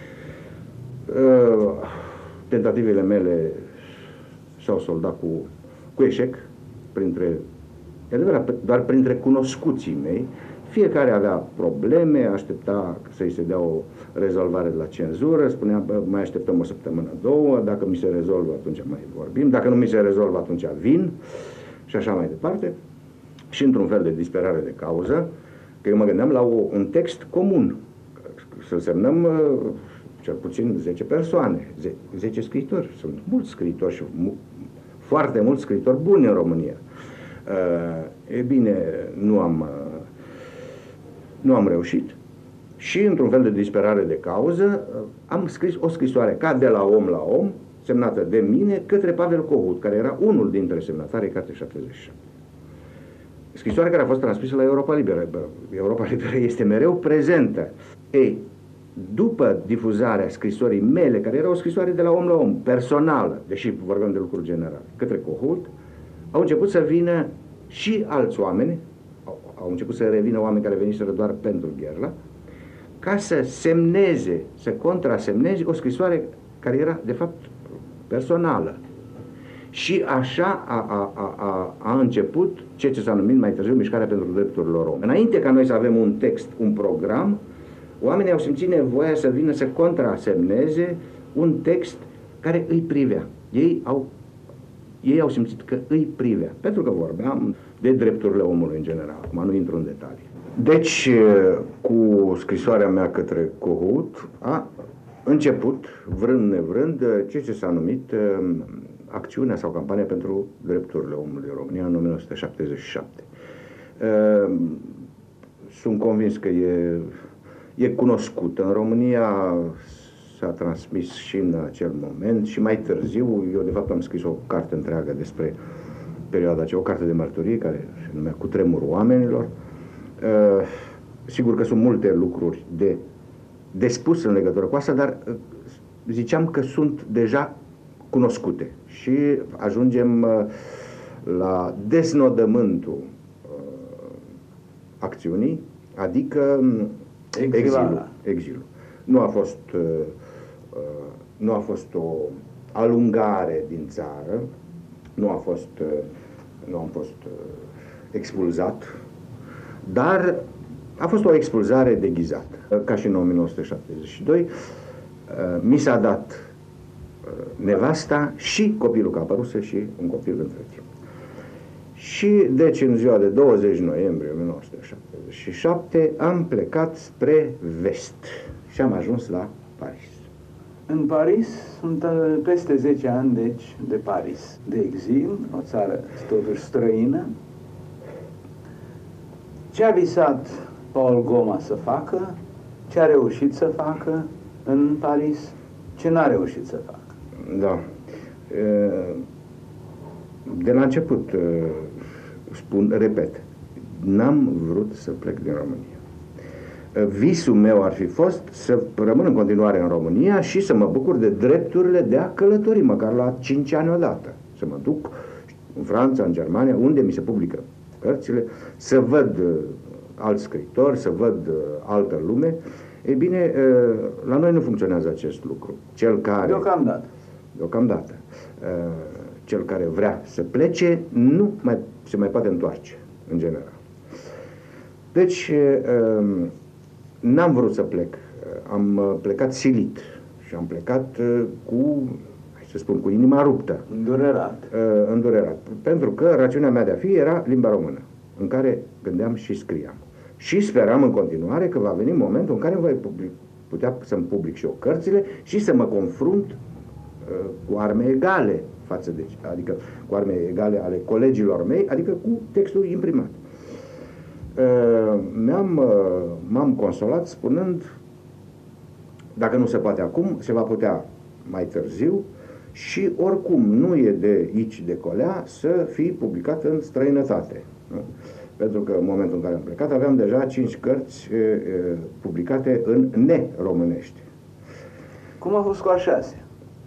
Tentativele mele s-au soldat cu, cu eșec, printre, e adevărat, doar printre cunoscuții mei. Fiecare avea probleme, aștepta să-i se dea o rezolvare de la cenzură, spunea, bă, mai așteptăm o săptămână, două, dacă mi se rezolvă, atunci mai vorbim, dacă nu mi se rezolvă, atunci vin, și așa mai departe. Și într-un fel de disperare de cauză, că eu mă gândeam la o, un text comun, să semnăm cel puțin zece persoane, zece scriitori. Sunt mulți scriitori și mu foarte mulți scriitori buni în România. E bine, nu am, nu am reușit și într-un fel de disperare de cauză am scris o scrisoare ca de la om la om, semnată de mine către Pavel Kohut, care era unul dintre semnatarii Cartei șaptezeci și șapte. Scrisoarea care a fost transmisă la Europa Liberă. Europa Liberă este mereu prezentă. Ei, după difuzarea scrisorii mele, care era o scrisoare de la om la om, personală, deși vorbeam de lucruri generale, către Kohut, au început să vină și alți oameni, au, au început să revină oameni care veniseră doar pentru Gherla, ca să semneze, să contrasemneze o scrisoare care era, de fapt, personală. Și așa a, a, a, a, a început ceea ce s-a numit mai târziu Mișcarea pentru Drepturile Omului. Înainte ca noi să avem un text, un program, oamenii au simțit nevoia să vină să contrasemneze un text care îi privea. Ei au, ei au simțit că îi privea, pentru că vorbeam de drepturile omului în general. Acum nu intru în detalii. Deci, cu scrisoarea mea către Kohut, a început, vrând nevrând, ceea ce s-a numit acțiunea sau campania pentru drepturile omului în România în o mie nouă sute șaptezeci și șapte. Sunt convins că e, e cunoscută. În România s-a transmis și în acel moment și mai târziu. Eu, de fapt, am scris o carte întreagă despre perioada aceea, o carte de mărturie care se numea Cutremurul oamenilor. Sigur că sunt multe lucruri de, de spus în legătură cu asta, dar ziceam că sunt deja cunoscute și ajungem la desnodământul acțiunii, adică exilul. exilul. Nu a fost, nu a fost o alungare din țară, nu a fost, nu am fost expulzat, dar a fost o expulzare deghizată. Ca și în o mie nouă sute șaptezeci și doi, mi s-a dat nevasta și copilul, că apăruse și un copil între timp. Și deci în ziua de douăzeci noiembrie o mie nouă sute șaptezeci și șapte am plecat spre vest și am ajuns la Paris. În Paris sunt peste zece ani, deci, de Paris, de exil, o țară totuși străină. Ce a visat Paul Goma să facă, ce a reușit să facă în Paris, ce n-a reușit să facă. Da. De la început, spun, repet, n-am vrut să plec din România. Visul meu ar fi fost să rămân în continuare în România și să mă bucur de drepturile de a călători, măcar la cinci ani odată. Să mă duc în Franța, în Germania, unde mi se publică cărțile, să văd alți scriitori, să văd altă lume. Ei bine, la noi nu funcționează acest lucru. Cel care... Deocamdată. Deocamdată. Cel care vrea să plece nu mai, se mai poate întoarce, în general. Deci, n-am vrut să plec. Am plecat silit și am plecat cu, hai să spun, cu inima ruptă. Îndurerat. Îndurerat. Pentru că rațiunea mea de a fi era limba română, în care gândeam și scriam. Și speram în continuare că va veni momentul în care voi public, putea să-mi public și eu cărțile și să mă confrunt uh, cu arme egale față de, adică cu arme egale ale colegilor mei, adică cu textul imprimat. Uh, mi-am, uh, m-am consolat spunând, dacă nu se poate acum, se va putea mai târziu și oricum nu e de aici de colea să fii publicat în străinătate. Nu? Pentru că în momentul în care am plecat aveam deja cinci cărți e, e, publicate în neromânești. Cum a fost cu a șasea?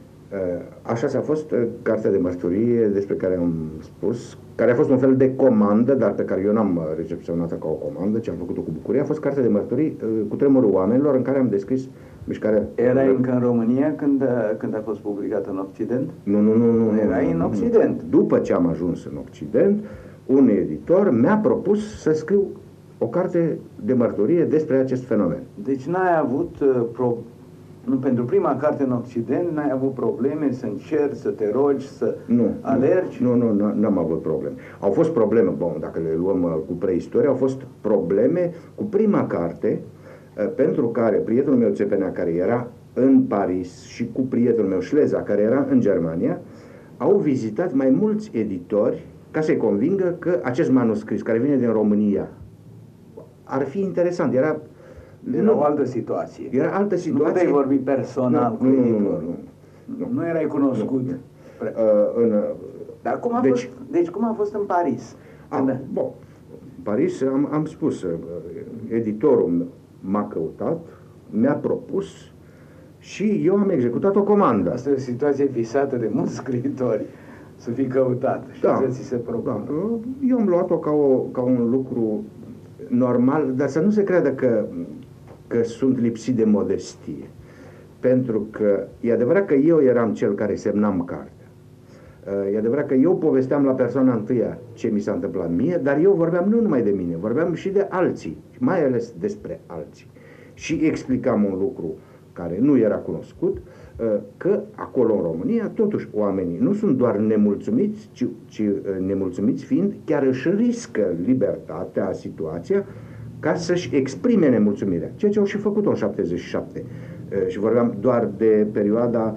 A șasea a fost cartea de mărturie despre care am spus, care a fost un fel de comandă, dar pe care eu n-am recepționat-o ca o comandă, ci am făcut-o cu bucurie. A fost cartea de mărturie Cutremurul oamenilor, în care am descris mișcarea... Erai încă în România când a, când a fost publicată în Occident? Nu, nu, nu. nu Erai în Occident. După ce am ajuns în Occident, un editor mi-a propus să scriu o carte de mărturie despre acest fenomen. Deci n-ai avut, uh, pro... nu, pentru prima carte în Occident, n-ai avut probleme să încerci, să te rogi, să nu, alergi? Nu, nu, nu, n-am avut probleme. Au fost probleme, bun, dacă le luăm uh, cu preistorie, au fost probleme cu prima carte, uh, pentru care prietenul meu Țepenea, care era în Paris, și cu prietenul meu Șleza, care era în Germania, au vizitat mai mulți editori ca să-i convingă că acest manuscris, care vine din România, ar fi interesant. Era, era nu, o altă situație. Era altă situație. Nu puteai vorbi personal nu, cu nu, editorul. nu, nu. Nu, nu erai cunoscut. Nu, nu. Uh, în, Dar cum a deci, fost, deci cum a fost în Paris? A, bon, Paris, am, am spus, editorul m-a căutat, mi-a propus și eu am executat o comandă. Asta e o situație visată de mulți scriitori, să fii căutat și da, să ți se propună. Da. Eu am luat-o ca, o, ca un lucru normal, dar să nu se creadă că, că sunt lipsit de modestie. Pentru că e adevărat că eu eram cel care semnam cartea. E adevărat că eu povesteam la persoana întâia ce mi s-a întâmplat mie, dar eu vorbeam nu numai de mine, vorbeam și de alții, mai ales despre alții. Și explicam un lucru care nu era cunoscut, că acolo în România, totuși, oamenii nu sunt doar nemulțumiți, ci, ci nemulțumiți fiind, chiar își riscă libertatea, situația, ca să-și exprime nemulțumirea, ceea ce au și făcut-o în șaptezeci și șapte. Și vorbeam doar de perioada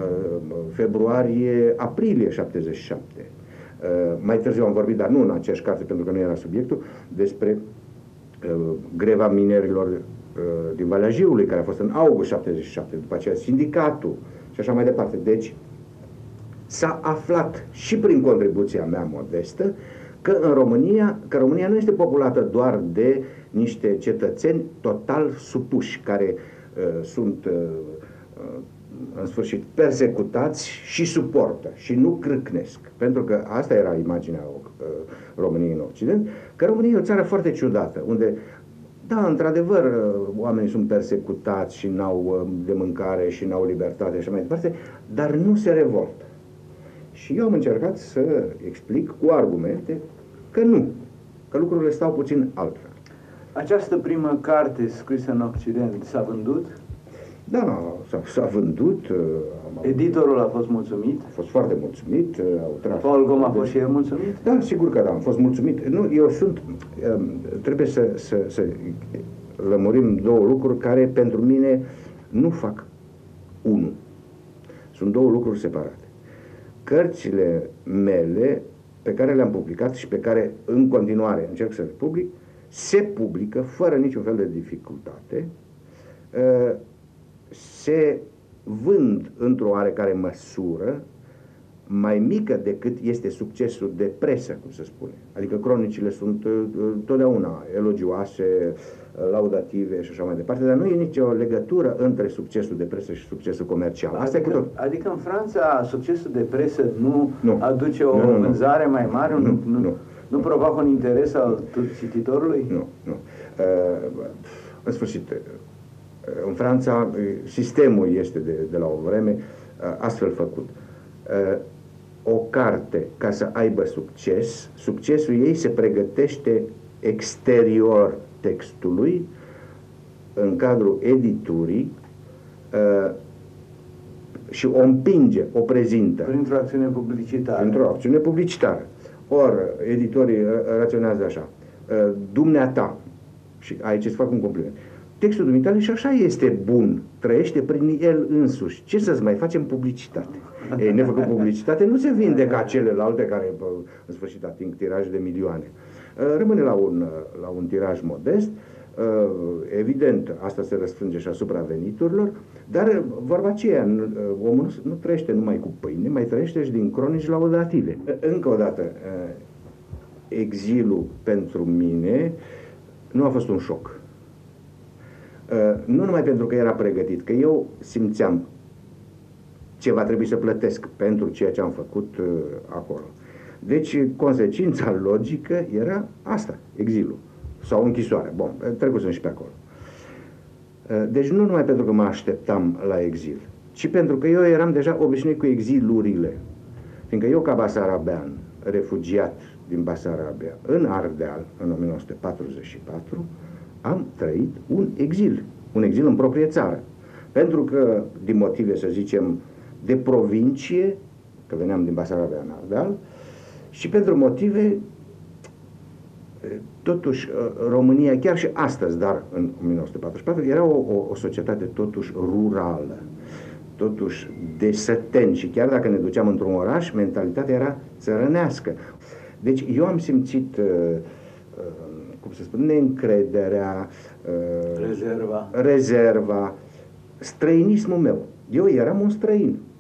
februarie-aprilie șaptezeci și șapte. Mai târziu am vorbit, dar nu în aceeași carte, pentru că nu era subiectul, despre greva minerilor din Valea Jiului, care a fost în august șaptezeci și șapte, după aceea sindicatul și așa mai departe. Deci s-a aflat și prin contribuția mea modestă că în România, că România nu este populată doar de niște cetățeni total supuși, care uh, sunt uh, uh, în sfârșit persecutați și suportă și nu crâcnesc. Pentru că asta era imaginea uh, României în Occident, că România e o țară foarte ciudată, unde da, într-adevăr, oamenii sunt persecutați și n-au de mâncare și n-au libertate și așa mai departe, dar nu se revoltă. Și eu am încercat să explic cu argumente că nu, că lucrurile stau puțin altfel. Această primă carte scrisă în Occident s-a vândut? Da, s-a vândut. Am Editorul a fost mulțumit? A fost foarte mulțumit. Au tras. Paul Goma a fost și el mulțumit? Da, sigur că da, am fost mulțumit. Nu, eu sunt, trebuie să, să, să lămurim două lucruri care pentru mine nu fac unul. Sunt două lucruri separate. Cărțile mele pe care le-am publicat și pe care în continuare încerc să le public, se publică fără niciun fel de dificultate, se vând într-o oarecare măsură mai mică decât este succesul de presă, cum se spune. Adică cronicile sunt totdeauna elogioase, laudative și așa mai departe, dar nu e nicio legătură între succesul de presă și succesul comercial. Asta adică, e cu tot. Adică în Franța succesul de presă nu, nu. aduce o nu, nu, vânzare mai mare? Nu, nu, nu. Nu provoacă un interes al cititorului? Nu, nu. Uh, în sfârșit, uh, în Franța, sistemul este de, de la o vreme uh, astfel făcut. Uh, o carte, ca să aibă succes, succesul ei se pregătește exterior textului, în cadrul editurii, uh, și o împinge, o prezintă. Printr-o acțiune publicitară. Printr-o acțiune publicitară. Ori, editorii raționează așa, dumneata, și aici îți fac un compliment, textul dumitale și așa este bun, trăiește prin el însuși. Ce să-ți mai facem publicitate? Ei, nefăcut publicitate nu se vinde ca celelalte care, în sfârșit, ating tiraje de milioane. Rămâne la un, la un tiraj modest. Evident, asta se răsfrânge și asupra veniturilor, dar vorba aceea, omul nu, nu trăiește numai cu pâine, mai trăiește și din cronici laudative. Încă o dată, exilul pentru mine nu a fost un șoc. Nu numai pentru că era pregătit, că eu simțeam ce va trebui să plătesc pentru ceea ce am făcut acolo. Deci, consecința logică era asta, exilul. Sau închisoare. Bun, trecusem și pe acolo. Deci nu numai pentru că mă așteptam la exil, ci pentru că eu eram deja obișnuit cu exilurile. Fiindcă eu, ca basarabean, refugiat din Basarabia în Ardeal, în o mie nouă sute patruzeci și patru, am trăit un exil. Un exil în proprie țară. Pentru că, din motive, să zicem, de provincie, că veneam din Basarabia în Ardeal, și pentru motive, totuși, România, chiar și astăzi, dar în o mie nouă sute patruzeci și patru, era o, o, o societate totuși rurală, totuși de săteni, și chiar dacă ne duceam într-un oraș, mentalitatea era țărănească. Deci eu am simțit, uh, uh, cum să spun, neîncrederea, uh, rezerva. rezerva, străinismul meu. Eu eram un străin.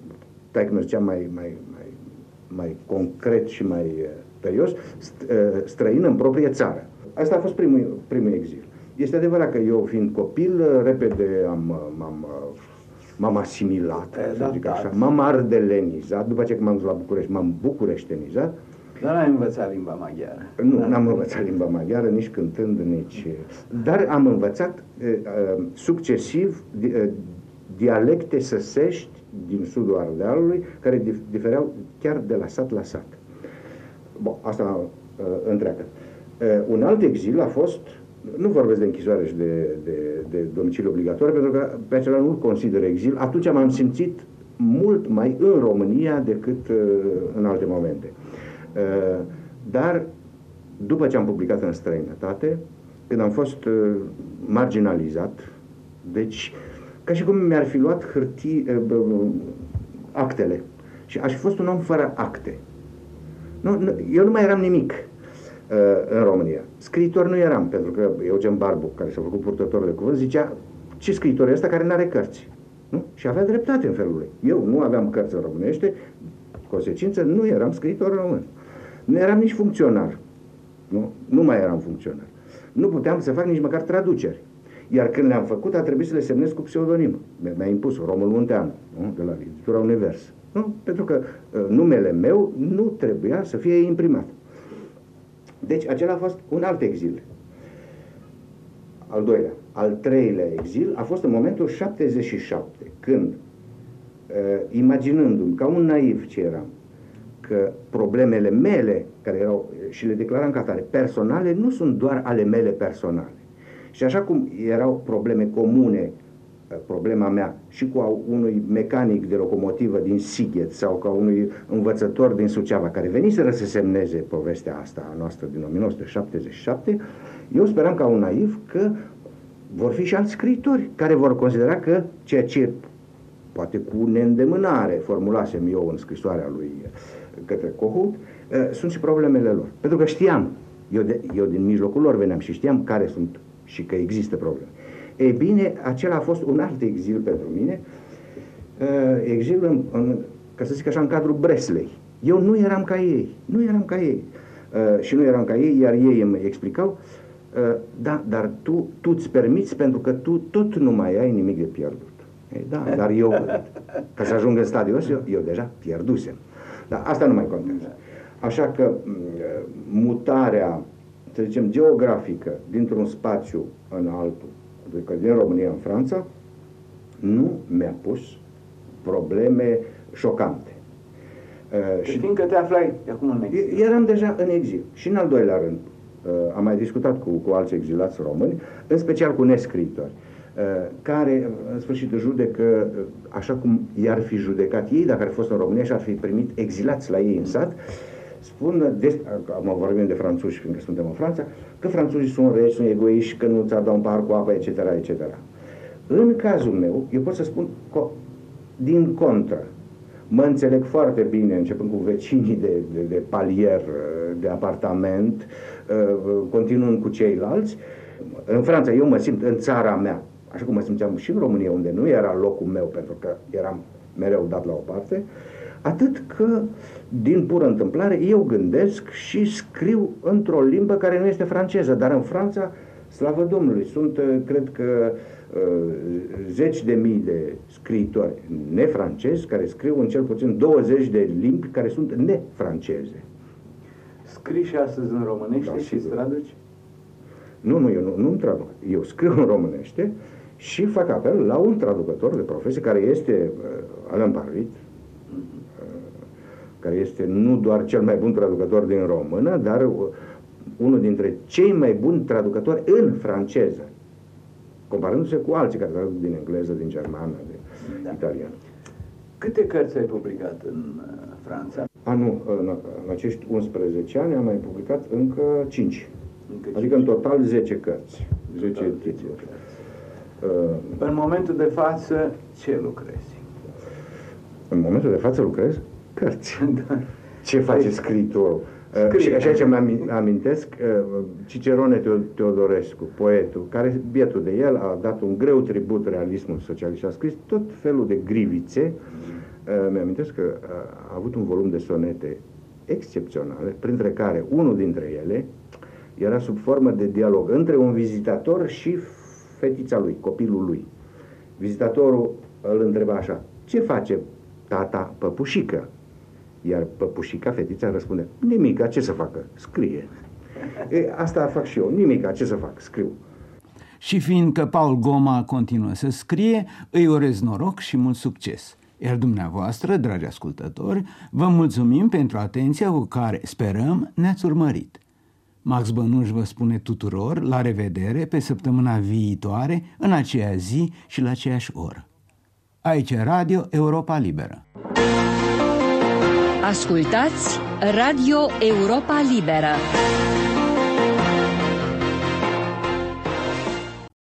taică mergea mai, mai, mai, mai concret și mai uh, perios, st, uh, străin în proprie țară. Asta a fost primul, primul exil. Este adevărat că eu, fiind copil, repede am, m-am, m-am asimilat, să zic așa, m-am ardelenizat, după ce m-am dus la București, m-am bucureștenizat. Dar n-ai învățat limba maghiară. Nu, n-am învățat limba maghiară, nici cântând, nici... Dar am învățat uh, succesiv uh, dialecte săsești din sudul Ardealului, care dif- difereau chiar de la sat la sat. Bun, asta uh, întreagă. Uh, un alt exil a fost, nu vorbesc de închisoare și de, de, de domiciliu obligatoriu, pentru că pe acela nu-l consider exil. Atunci m-am simțit mult mai în România decât uh, în alte momente. Uh, dar după ce am publicat în străinătate, când am fost uh, marginalizat, deci ca și cum mi-ar fi luat hârtii, uh, actele, și aș fi fost un om fără acte. Nu, nu, eu nu mai eram nimic uh, în România. Scriitor nu eram, pentru că Eugen Barbu, care s-a făcut purtător de cuvânt, zicea: ce scriitor e ăsta care n-are cărți? Nu? Și avea dreptate în felul lui. Eu nu aveam cărți în românește, consecință, nu eram scriitor român. Nu eram nici funcționar. Nu? Nu mai eram funcționar. Nu puteam să fac nici măcar traduceri. Iar când le-am făcut, a trebuit să le semnez cu pseudonim. Mi-a impus Romul Munteanu, nu? De la editura Univers. Nu? Pentru că uh, numele meu nu trebuia să fie imprimat. Deci acela a fost un alt exil. Al doilea. Al treilea exil a fost în momentul șaptezeci și șapte, când, uh, imaginându-mi ca un naiv ce eram, că problemele mele, care erau, și le declaram ca atare, personale, nu sunt doar ale mele personale. Și așa cum erau probleme comune, problema mea și cu a unui mecanic de locomotivă din Sighet sau ca unui învățător din Suceava, care veniseră să semneze povestea asta a noastră din o mie nouă sute șaptezeci și șapte, eu speram ca un naiv că vor fi și alți scriitori care vor considera că ceea ce poate cu neîndemânare formulasem eu în scrisoarea lui către Kohut, sunt și problemele lor. Pentru că știam, eu, de, eu din mijlocul lor veneam și știam care sunt și că există probleme. Ei bine, acela a fost un alt exil pentru mine, exil, în, în, ca să zic așa, în cadrul Breslei. Eu nu eram ca ei, nu eram ca ei. Și nu eram ca ei, iar ei îmi explicau: da, dar tu, tu îți permiți pentru că tu tot nu mai ai nimic de pierdut. Ei, da, dar eu, ca să ajung în stadiul ăsta, eu, eu deja pierdusem. Dar asta nu mai contează. Așa că mutarea, să zicem, geografică dintr-un spațiu în altul, adică din România în Franța, nu mi-a pus probleme șocante. Uh, și fiindcă te aflai acum în exil. Eram deja în exil. Și în al doilea rând, uh, am mai discutat cu, cu alți exilați români, în special cu nescriitori, uh, care, în sfârșit, judecă așa cum i-ar fi judecat ei dacă ar fi fost în România și ar fi primit exilați la ei în sat. Spun, mă vorbim de franțuzi, fiindcă suntem în Franța, că franțuzii sunt reci, sunt egoiști, că nu ți-ar da un pahar cu apă, et cetera, et cetera. În cazul meu, eu pot să spun că, din contră, mă înțeleg foarte bine, începând cu vecinii de, de, de palier, de apartament, continuând cu ceilalți. În Franța, eu mă simt în țara mea, așa cum mă simțeam și în România, unde nu era locul meu, pentru că eram mereu dat la o parte, atât că, din pură întâmplare, eu gândesc și scriu într-o limbă care nu este franceză, dar în Franța, slavă Domnului, sunt, cred că, zeci de mii de scriitori nefrancezi care scriu în cel puțin douăzeci de limbi care sunt nefranceze. Scrii și astăzi în românește, da, și îți traduci? Nu, nu, eu nu, nu-mi traduc. Eu scriu în românește și fac apel la un traducător de profesie care este uh, Alain Parvit, care este nu doar cel mai bun traducător din română, dar unul dintre cei mai buni traducători în franceză, comparându-se cu alții care traduc din engleză, din germană, din da. italiană. Câte cărți ai publicat în Franța? A, nu, în, în acești unsprezece ani am mai publicat încă cinci. Încă adică cinci. În total zece cărți. zece titluri. Uh, în momentul de față, ce lucrezi? În momentul de față lucrez cărți. Da. Ce face scriitorul? Uh, și așa ce mi amintesc, uh, Cicerone Teodorescu, poetul, care, bietul de el, a dat un greu tribut realismului socialist și a scris tot felul de grivițe Mi-amintesc că a avut un volum de sonete excepționale, printre care unul dintre ele era sub formă de dialog între un vizitator și fetița lui, copilul lui. Vizitatorul îl întreba așa: ce face tata, păpușică? Iar păpușica, fetița, răspunde: nimica, ce să facă? Scrie. E, asta fac și eu, nimica, ce să fac? Scriu. Și fiindcă Paul Goma continuă să scrie, îi urez noroc și mult succes. Iar dumneavoastră, dragi ascultători, vă mulțumim pentru atenția cu care, sperăm, ne-ați urmărit. Max Bănuș vă spune tuturor la revedere pe săptămâna viitoare, în aceea zi și la aceeași oră. Aici Radio Europa Liberă. Ascultați Radio Europa Liberă.